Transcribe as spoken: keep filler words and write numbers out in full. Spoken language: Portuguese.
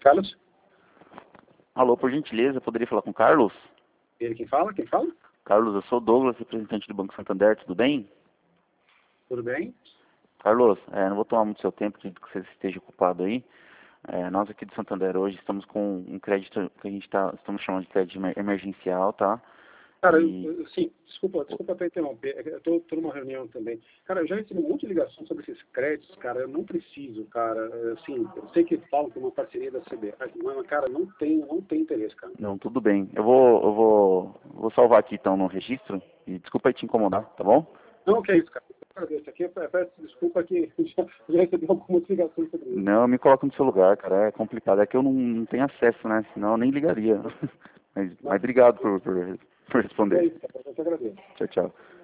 Carlos? Alô, por gentileza, poderia falar com o Carlos? Ele quem fala? Quem fala? Carlos, eu sou o Douglas, representante do Banco Santander, tudo bem? Tudo bem? Carlos, é, não vou tomar muito seu tempo, acredito que você esteja ocupado aí. É, nós aqui do Santander hoje estamos com um crédito que a gente tá, estamos chamando de crédito emer- emergencial, tá? Cara, eu, E eu- sim, desculpa, desculpa até interromper. É que Eu tô, tô numa reunião também. Cara, eu já recebi um monte de ligação sobre esses créditos, cara. Eu não preciso, cara. É, Assim, eu sei que falam que é uma parceria da C B F, mas, cara, não tem, não tem interesse, cara. não, tudo bem. Eu vou, eu vou, vou salvar aqui então no registro e desculpa aí te incomodar, tá bom? Não, que é isso, cara. Eu agradeço. Aqui, eu peço desculpa que já, já recebi algumas ligações sobre isso. Não, me coloca no seu lugar, cara, é complicado. É que eu não, não tenho acesso, né? Senão eu nem ligaria. Mas, mas Mas, obrigado por, por, por mas é responder. isso, cara. Eu te agradeço. Tchau, tchau.